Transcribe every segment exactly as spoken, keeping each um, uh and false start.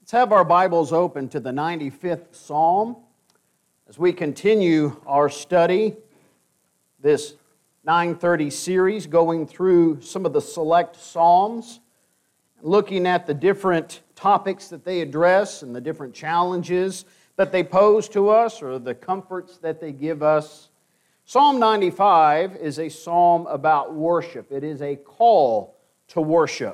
Let's have our Bibles open to the ninety-fifth Psalm as we continue our study, this nine thirty series, going through some of the select Psalms, looking at the different topics that they address and the different challenges that they pose to us or the comforts that they give us. Psalm ninety-five is a psalm about worship. It is a call to worship.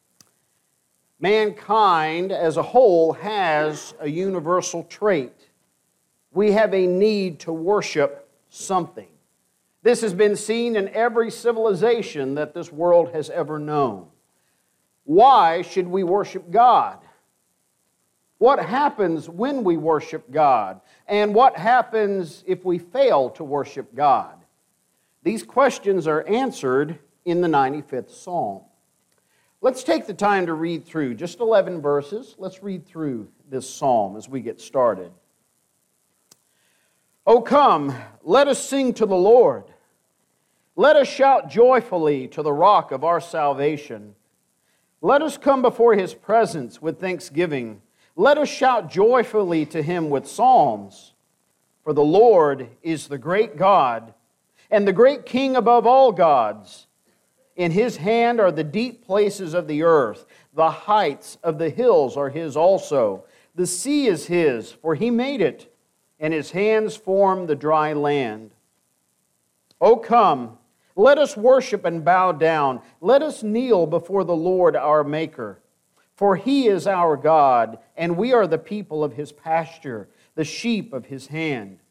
Mankind as a whole has a universal trait. We have a need to worship something. This has been seen in every civilization that this world has ever known. Why should we worship God? What happens when we worship God? And what happens if we fail to worship God? These questions are answered in the ninety-fifth Psalm. Let's take the time to read through just eleven verses. Let's read through this psalm as we get started. O come, let us sing to the Lord. Let us shout joyfully to the rock of our salvation. Let us come before His presence with thanksgiving. Let us shout joyfully to Him with psalms. For the Lord is the great God and the great King above all gods. In His hand are the deep places of the earth. The heights of the hills are His also. The sea is His, for He made it, and His hands formed the dry land. O come, let us worship and bow down. Let us kneel before the Lord our Maker. For He is our God, and we are the people of His pasture, the sheep of His hand.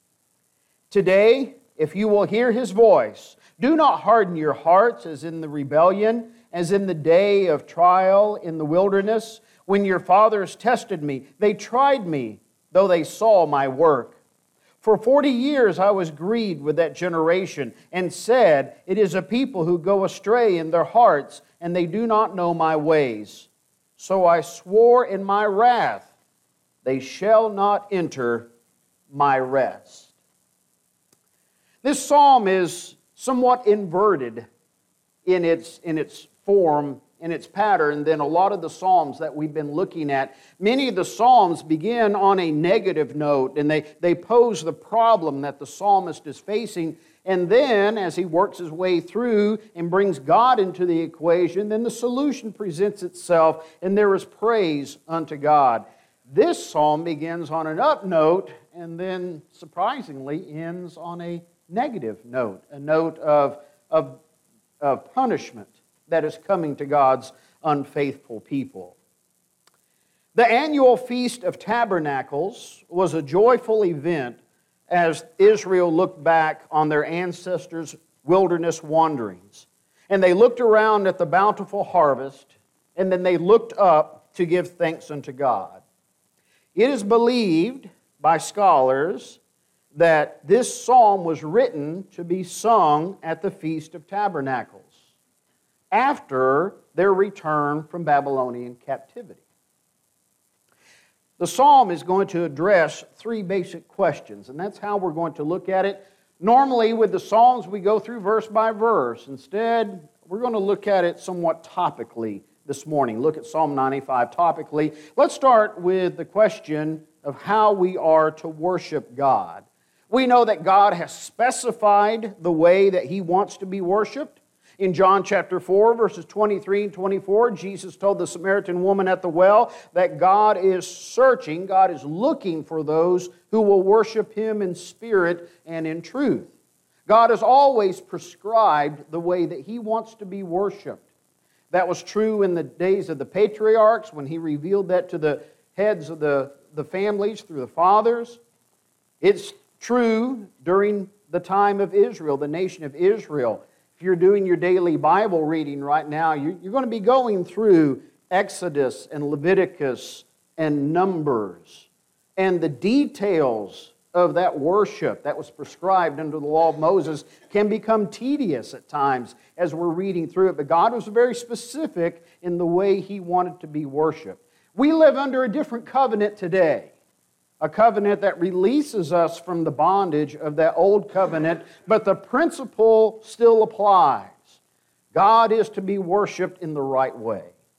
Today, if you will hear His voice, do not harden your hearts as in the rebellion, as in the day of trial in the wilderness, when your fathers tested me. They tried me, though they saw my work. For forty years I was grieved with that generation, and said, it is a people who go astray in their hearts, and they do not know my ways. So I swore in my wrath, they shall not enter my rest. This psalm is somewhat inverted in its, in its form, in its pattern, than a lot of the psalms that we've been looking at. Many of the psalms begin on a negative note, and they, they pose the problem that the psalmist is facing. And then, as he works his way through and brings God into the equation, then the solution presents itself, and there is praise unto God. This psalm begins on an up note, and then, surprisingly, ends on a negative note, a note of, of, of punishment that is coming to God's unfaithful people. The annual Feast of Tabernacles was a joyful event as Israel looked back on their ancestors' wilderness wanderings. And they looked around at the bountiful harvest, and then they looked up to give thanks unto God. It is believed by scholars that this psalm was written to be sung at the Feast of Tabernacles after their return from Babylonian captivity. The psalm is going to address three basic questions, and that's how we're going to look at it. Normally, with the psalms, we go through verse by verse. Instead, we're going to look at it somewhat topically this morning. Look at Psalm ninety-five topically. Let's start with the question of how we are to worship God. We know that God has specified the way that He wants to be worshiped. In John chapter four, verses twenty-three and twenty-four, Jesus told the Samaritan woman at the well that God is searching, God is looking for those who will worship Him in spirit and in truth. God has always prescribed the way that He wants to be worshiped. That was true in the days of the patriarchs when He revealed that to the heads of the, the families through the fathers. It's true during the time of Israel, the nation of Israel. If you're doing your daily Bible reading right now, you're going to be going through Exodus and Leviticus and Numbers. And the details of that worship that was prescribed under the law of Moses can become tedious at times as we're reading through it. But God was very specific in the way He wanted to be worshiped. We live under a different covenant today. A covenant that releases us from the bondage of that old covenant, but the principle still applies. God is to be worshiped in the right way.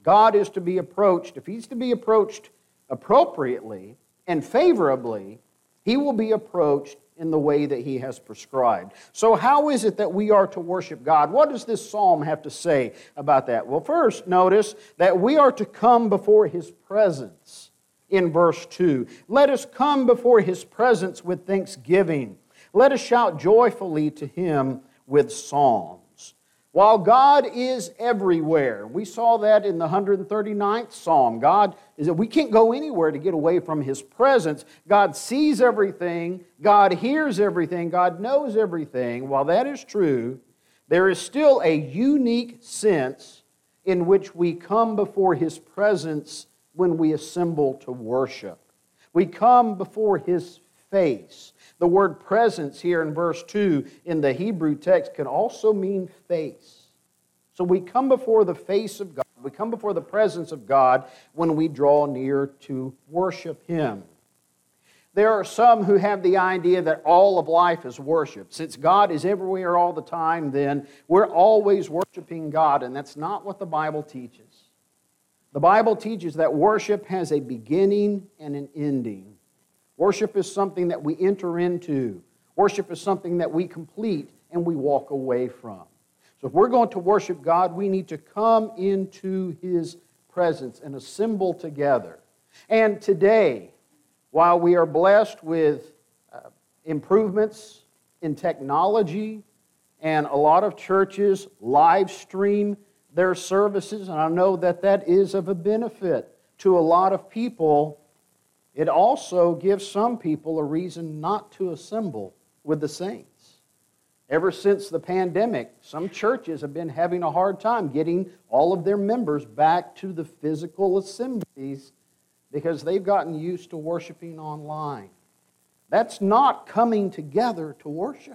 God is to be approached, if He's to be approached appropriately and favorably, He will be approached in the way that He has prescribed. So how is it that we are to worship God? What does this psalm have to say about that? Well, first, notice that we are to come before His presence in verse two. Let us come before His presence with thanksgiving. Let us shout joyfully to Him with psalms. While God is everywhere, we saw that in the one hundred thirty-ninth Psalm. God is that we can't go anywhere to get away from His presence. God sees everything, God hears everything, God knows everything. While that is true, there is still a unique sense in which we come before His presence when we assemble to worship. We come before His face. The word presence here in verse two in the Hebrew text can also mean face. So we come before the face of God, we come before the presence of God when we draw near to worship Him. There are some who have the idea that all of life is worship. Since God is everywhere all the time, then we're always worshiping God, and that's not what the Bible teaches. The Bible teaches that worship has a beginning and an ending. Worship is something that we enter into. Worship is something that we complete and we walk away from. So if we're going to worship God, we need to come into His presence and assemble together. And today, while we are blessed with uh, improvements in technology, and a lot of churches live stream their services, and I know that that is of a benefit to a lot of people, it also gives some people a reason not to assemble with the saints. Ever since the pandemic, some churches have been having a hard time getting all of their members back to the physical assemblies because they've gotten used to worshiping online. That's not coming together to worship.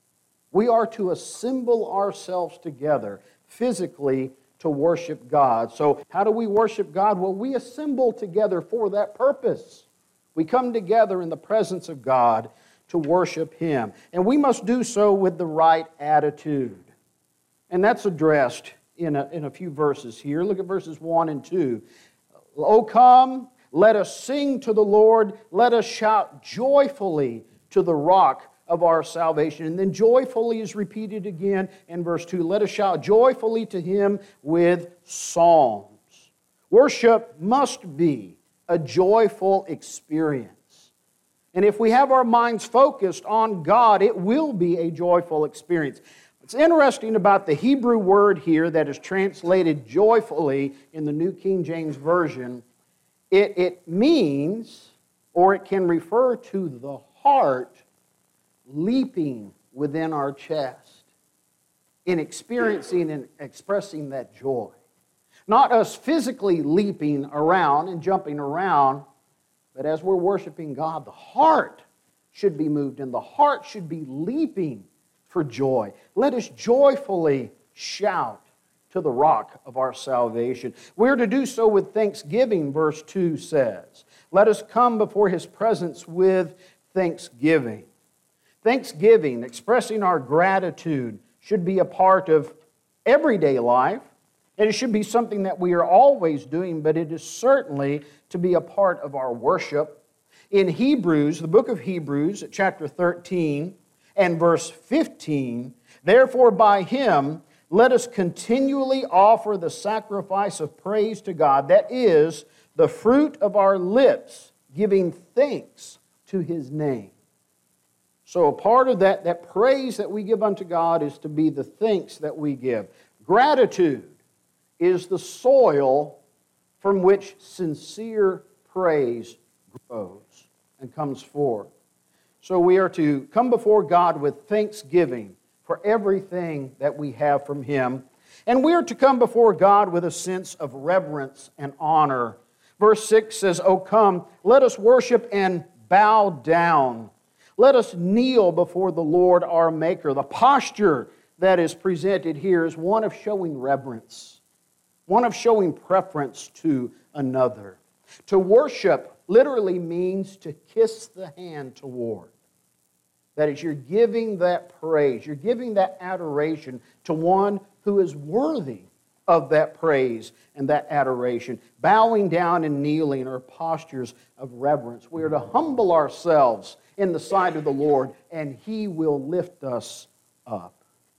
We are to assemble ourselves together physically to worship God. So how do we worship God? Well, we assemble together for that purpose. We come together in the presence of God to worship Him. And we must do so with the right attitude. And that's addressed in a, in a few verses here. Look at verses one and two. O come, let us sing to the Lord. Let us shout joyfully to the rock of our salvation. And then joyfully is repeated again in verse two. Let us shout joyfully to Him with psalms. Worship must be a joyful experience. And if we have our minds focused on God, it will be a joyful experience. What's interesting about the Hebrew word here that is translated joyfully in the New King James Version, it, it means, or it can refer to the heart leaping within our chest in experiencing and expressing that joy. Not us physically leaping around and jumping around, but as we're worshiping God, the heart should be moved and the heart should be leaping for joy. Let us joyfully shout to the rock of our salvation. We're to do so with thanksgiving, verse two says. Let us come before His presence with thanksgiving. Thanksgiving, expressing our gratitude, should be a part of everyday life. And it should be something that we are always doing, but it is certainly to be a part of our worship. In Hebrews, the book of Hebrews, chapter thirteen and verse fifteen, therefore by Him let us continually offer the sacrifice of praise to God, that is, the fruit of our lips, giving thanks to His name. So a part of that, that praise that we give unto God is to be the thanks that we give. Gratitude is the soil from which sincere praise grows and comes forth. So we are to come before God with thanksgiving for everything that we have from Him. And we are to come before God with a sense of reverence and honor. Verse six says, O come, let us worship and bow down. Let us kneel before the Lord our Maker. The posture that is presented here is one of showing reverence, one of showing preference to another. To worship literally means to kiss the hand toward. That is, you're giving that praise, you're giving that adoration to one who is worthy of that praise and that adoration. Bowing down and kneeling are postures of reverence. We are to humble ourselves in the sight of the Lord, and He will lift us up.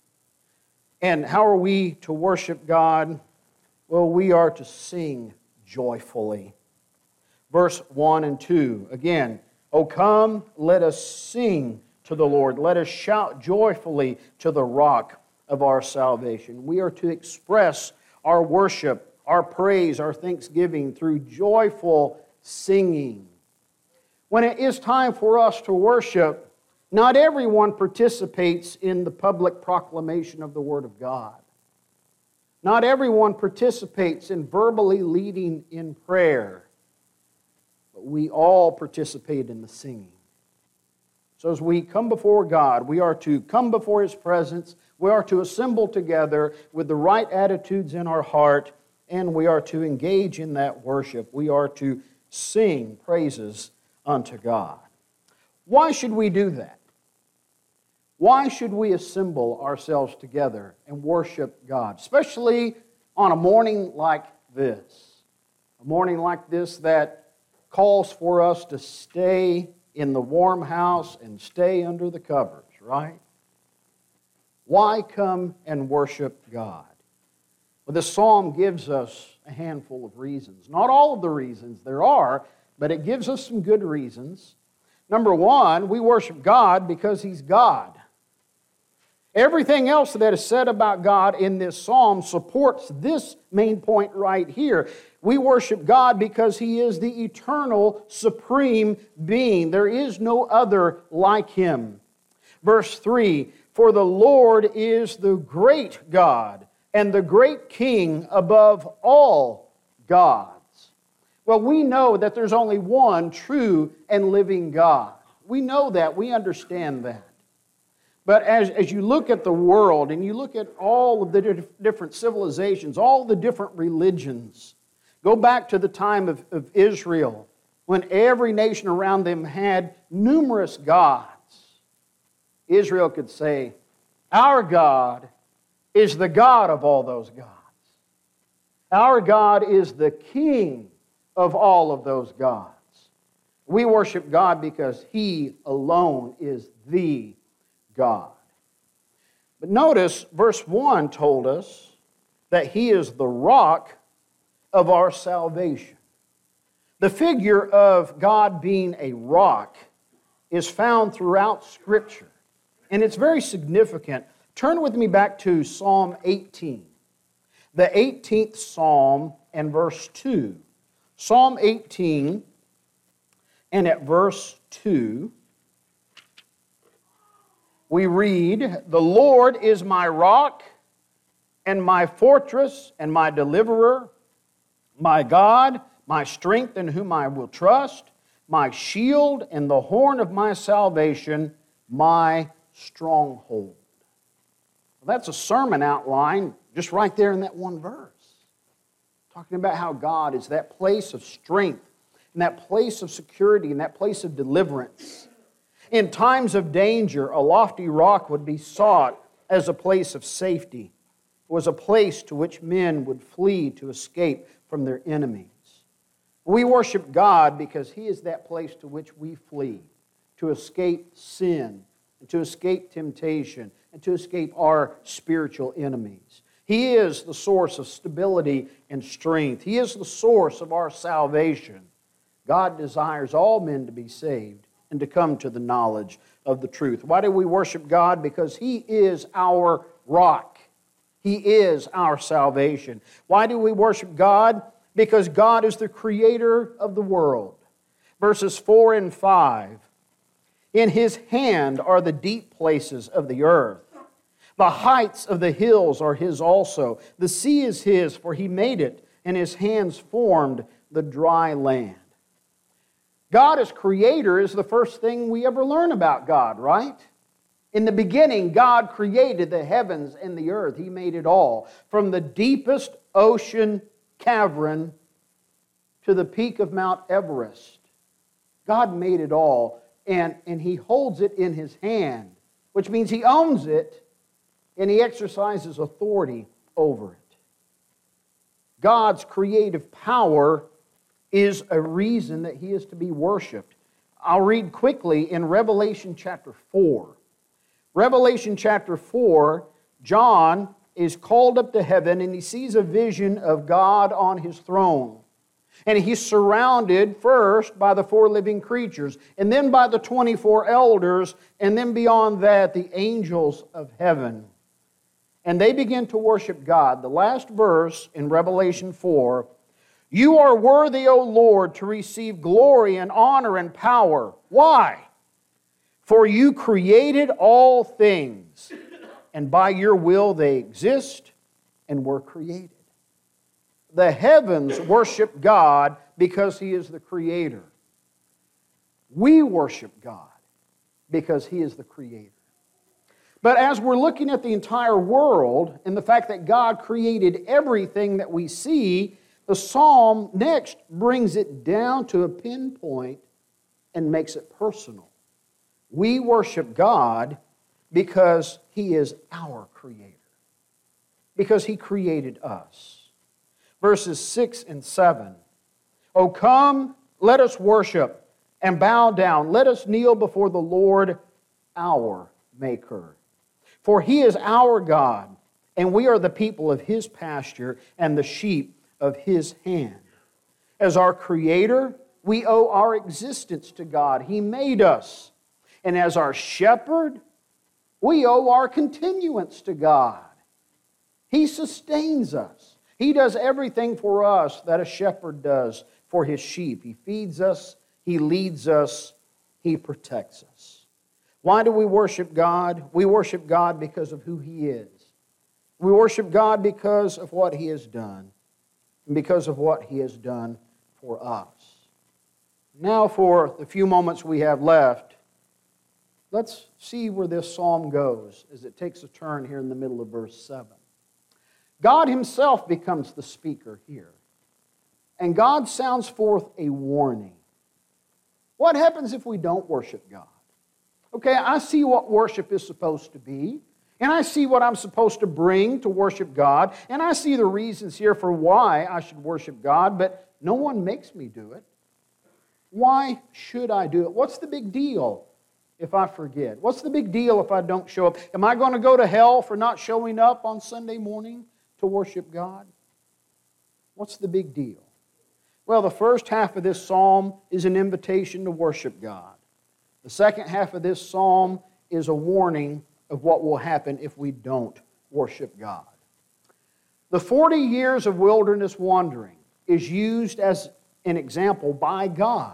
And how are we to worship God? Well, we are to sing joyfully. Verse one and two, again, "O come, let us sing to the Lord. Let us shout joyfully to the rock of our salvation." We are to express our worship, our praise, our thanksgiving through joyful singing. When it is time for us to worship, not everyone participates in the public proclamation of the Word of God. Not everyone participates in verbally leading in prayer. But we all participate in the singing. So as we come before God, we are to come before His presence, we are to assemble together with the right attitudes in our heart, and we are to engage in that worship. We are to sing praises unto God. Why should we do that? Why should we assemble ourselves together and worship God, especially on a morning like this? A morning like this that calls for us to stay in the warm house and stay under the covers, right? Why come and worship God? Well, this psalm gives us a handful of reasons. Not all of the reasons there are, but it gives us some good reasons. Number one, we worship God because He's God. Everything else that is said about God in this psalm supports this main point right here. We worship God because He is the eternal, supreme being. There is no other like Him. Verse three, "For the Lord is the great God and the great King above all gods." Well, we know that there's only one true and living God. We know that. We understand that. But as, as you look at the world and you look at all of the different civilizations, all the different religions, go back to the time of, of Israel when every nation around them had numerous gods. Israel could say, "Our God is the God of all those gods. Our God is the King of all of those gods." We worship God because He alone is the God. But notice, verse one told us that He is the rock of our salvation. The figure of God being a rock is found throughout Scripture, and it's very significant. Turn with me back to Psalm eighteen, the eighteenth Psalm and verse two. Psalm eighteen and at verse two, we read, "The Lord is my rock and my fortress and my deliverer, my God, my strength in whom I will trust, my shield and the horn of my salvation, my stronghold." Well, that's a sermon outline just right there in that one verse. Talking about how God is that place of strength and that place of security and that place of deliverance. In times of danger, a lofty rock would be sought as a place of safety. It was a place to which men would flee to escape from their enemies. We worship God because He is that place to which we flee, to escape sin, and to escape temptation, and to escape our spiritual enemies. He is the source of stability and strength. He is the source of our salvation. God desires all men to be saved and to come to the knowledge of the truth. Why do we worship God? Because He is our rock. He is our salvation. Why do we worship God? Because God is the creator of the world. Verses four and five, "In His hand are the deep places of the earth. The heights of the hills are His also. The sea is His, for He made it, and His hands formed the dry land." God as creator is the first thing we ever learn about God, right? In the beginning, God created the heavens and the earth. He made it all. From the deepest ocean cavern to the peak of Mount Everest, God made it all, and, and He holds it in His hand, which means He owns it, and He exercises authority over it. God's creative power is a reason that He is to be worshiped. I'll read quickly in Revelation chapter four. Revelation chapter four, John is called up to heaven and he sees a vision of God on His throne. And He's surrounded first by the four living creatures, and then by the twenty-four elders, and then beyond that, the angels of heaven. And they begin to worship God. The last verse in Revelation four, "You are worthy, O Lord, to receive glory and honor and power." Why? "For you created all things, and by your will they exist and were created." The heavens worship God because He is the Creator. We worship God because He is the Creator. But as we're looking at the entire world and the fact that God created everything that we see, the psalm next brings it down to a pinpoint and makes it personal. We worship God because He is our Creator, because He created us. Verses six and seven. "O come, let us worship and bow down. Let us kneel before the Lord, our Maker. For He is our God, and we are the people of His pasture and the sheep of His hand." As our Creator, we owe our existence to God. He made us. And as our shepherd, we owe our continuance to God. He sustains us. He does everything for us that a shepherd does for his sheep. He feeds us, He leads us, He protects us. Why do we worship God? We worship God because of who He is. We worship God because of what He has done, and because of what He has done for us. Now, for the few moments we have left, let's see where this psalm goes as it takes a turn here in the middle of verse seven. God Himself becomes the speaker here. And God sounds forth a warning. What happens if we don't worship God? Okay, I see what worship is supposed to be. And I see what I'm supposed to bring to worship God. And I see the reasons here for why I should worship God. But no one makes me do it. Why should I do it? What's the big deal if I forget? What's the big deal if I don't show up? Am I going to go to hell for not showing up on Sunday morning to worship God? What's the big deal? Well, the first half of this psalm is an invitation to worship God. The second half of this psalm is a warning of what will happen if we don't worship God. The forty years of wilderness wandering is used as an example by God,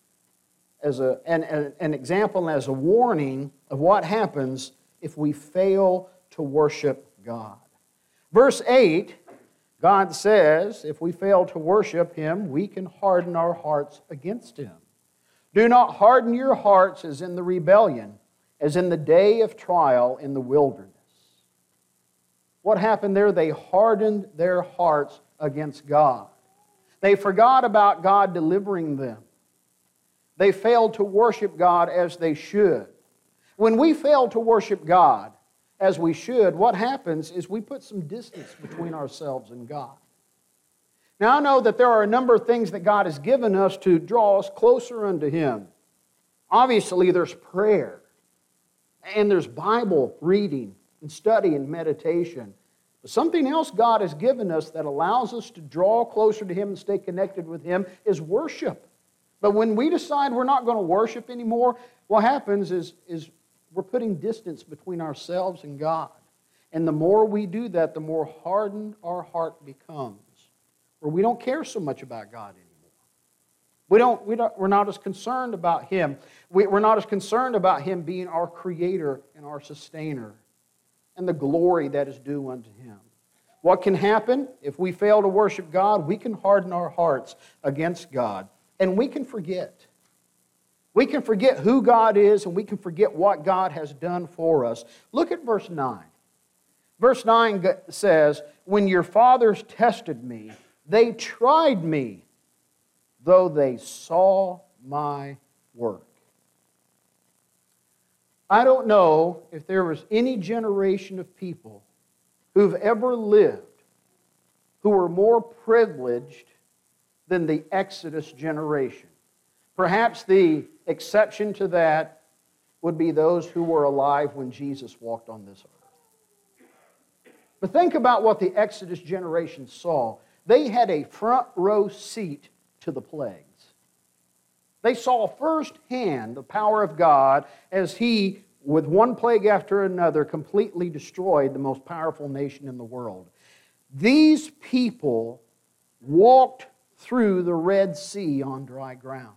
as a, an, an example and as a warning of what happens if we fail to worship God. Verse eight, God says, if we fail to worship Him, we can harden our hearts against Him. "Do not harden your hearts as in the rebellion, as in the day of trial in the wilderness." What happened there? They hardened their hearts against God. They forgot about God delivering them. They failed to worship God as they should. When we fail to worship God as we should, what happens is we put some distance between ourselves and God. Now, I know that there are a number of things that God has given us to draw us closer unto Him. Obviously, there's prayer, and there's Bible reading and study and meditation. But something else God has given us that allows us to draw closer to Him and stay connected with Him is worship. But when we decide we're not going to worship anymore, what happens is, is we're putting distance between ourselves and God. And the more we do that, the more hardened our heart becomes, where we don't care so much about God anymore. We don't, we don't, we're not as concerned about Him. We, we're not as concerned about Him being our Creator and our Sustainer and the glory that is due unto Him. What can happen if we fail to worship God? We can harden our hearts against God, and we can forget. We can forget who God is, and we can forget what God has done for us. Look at verse nine. Verse nine says, "When your fathers tested me, they tried me, though they saw my work." I don't know if there was any generation of people who've ever lived who were more privileged than the Exodus generation. Perhaps the exception to that would be those who were alive when Jesus walked on this earth. But think about what the Exodus generation saw. They had a front row seat to the plagues. They saw firsthand the power of God as He, with one plague after another, completely destroyed the most powerful nation in the world. These people walked through the Red Sea on dry ground.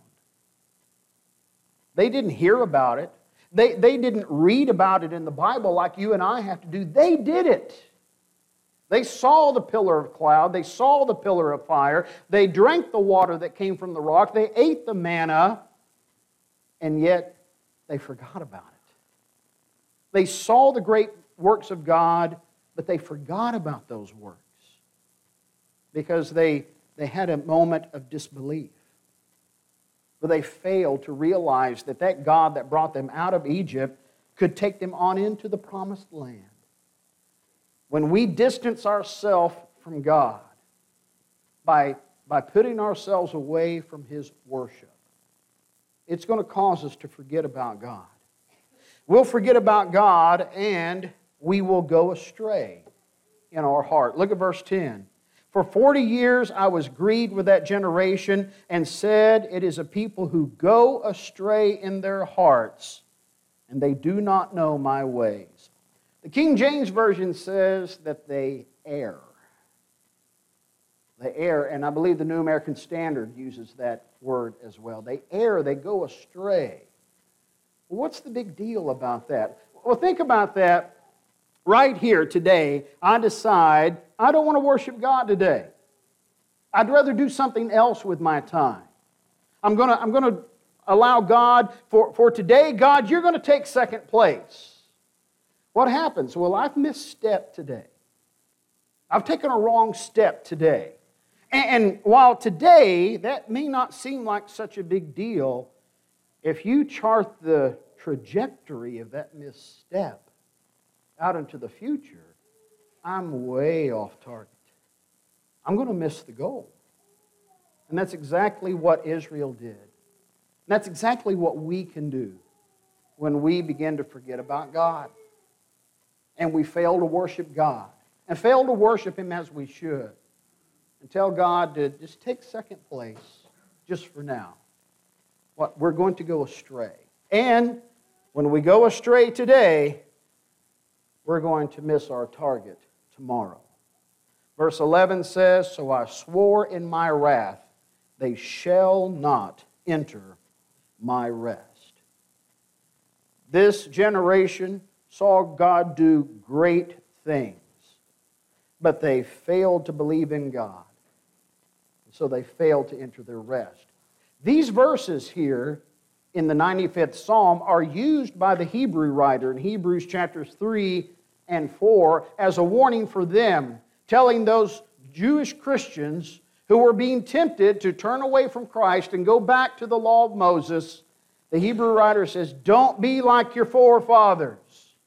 They didn't hear about it. They, they didn't read about it in the Bible like you and I have to do. They did it. They saw the pillar of cloud. They saw the pillar of fire. They drank the water that came from the rock. They ate the manna, and yet they forgot about it. They saw the great works of God, but they forgot about those works because they, they had a moment of disbelief. But they failed to realize that that God that brought them out of Egypt could take them on into the promised land. When we distance ourselves from God by, by putting ourselves away from His worship, it's going to cause us to forget about God. We'll forget about God and we will go astray in our heart. Look at verse ten. For forty years I was grieved with that generation and said, it is a people who go astray in their hearts, and they do not know my ways. The King James Version says that they err. They err, and I believe the New American Standard uses that word as well. They err, they go astray. Well, what's the big deal about that? Well, think about that. Right here today, I decide I don't want to worship God today. I'd rather do something else with my time. I'm going to, I'm going to allow God, for, for today, God, you're going to take second place. What happens? Well, I've misstepped today. I've taken a wrong step today. And, and while today, that may not seem like such a big deal, if you chart the trajectory of that misstep out into the future, I'm way off target. I'm going to miss the goal. And that's exactly what Israel did. And that's exactly what we can do when we begin to forget about God. And we fail to worship God. And fail to worship Him as we should. And tell God to just take second place just for now. What we're going to go astray. And when we go astray today, we're going to miss our target tomorrow. Verse eleven says, so I swore in my wrath, they shall not enter my rest. This generation saw God do great things, but they failed to believe in God. So they failed to enter their rest. These verses here in the ninety-fifth Psalm are used by the Hebrew writer in Hebrews chapters three and four as a warning for them, telling those Jewish Christians who were being tempted to turn away from Christ and go back to the law of Moses. The Hebrew writer says, don't be like your forefathers.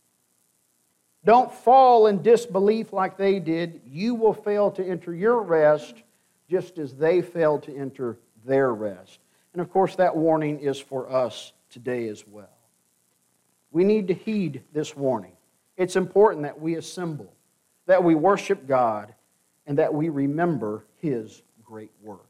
Don't fall in disbelief like they did. You will fail to enter your rest just as they failed to enter their rest. And of course, that warning is for us today as well. We need to heed this warning. It's important that we assemble, that we worship God, and that we remember His great works.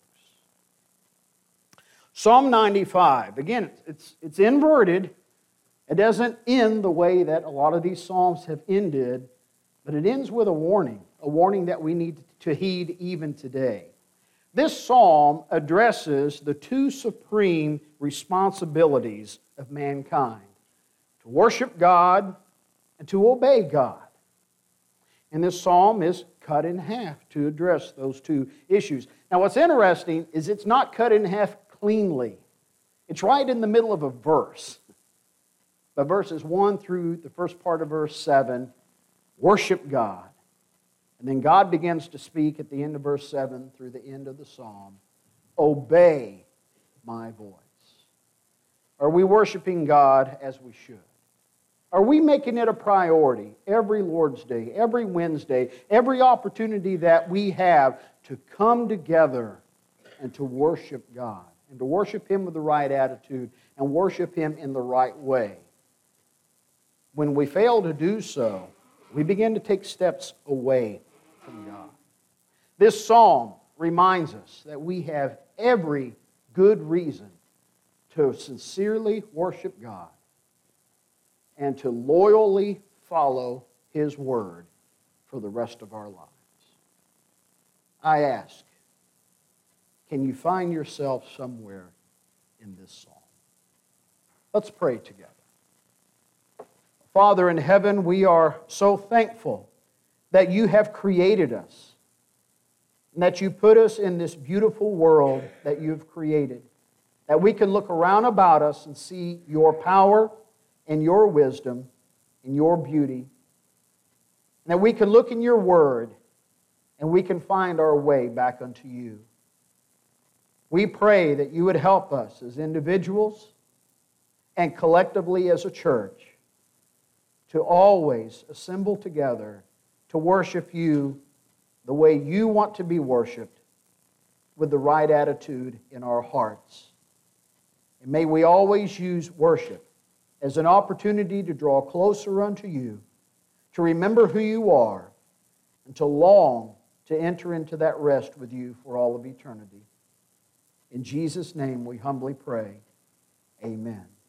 Psalm ninety-five, again, it's, it's inverted. It doesn't end the way that a lot of these Psalms have ended, but it ends with a warning, a warning that we need to heed even today. This psalm addresses the two supreme responsibilities of mankind, to worship God and to obey God. And this psalm is cut in half to address those two issues. Now what's interesting is it's not cut in half cleanly. It's right in the middle of a verse. But verses one through the first part of verse seven, worship God. And then God begins to speak at the end of verse seven through the end of the psalm, obey my voice. Are we worshiping God as we should? Are we making it a priority every Lord's Day, every Wednesday, every opportunity that we have to come together and to worship God, and to worship Him with the right attitude and worship Him in the right way? When we fail to do so, we begin to take steps away from God. This psalm reminds us that we have every good reason to sincerely worship God and to loyally follow His word for the rest of our lives. I ask, can you find yourself somewhere in this psalm? Let's pray together. Father in heaven, we are so thankful that you have created us and that you put us in this beautiful world that you've created, that we can look around about us and see your power and your wisdom and your beauty, and that we can look in your word and we can find our way back unto you. We pray that you would help us as individuals and collectively as a church to always assemble together to worship you the way you want to be worshiped, with the right attitude in our hearts. And may we always use worship as an opportunity to draw closer unto you, to remember who you are, and to long to enter into that rest with you for all of eternity. In Jesus' name we humbly pray. Amen.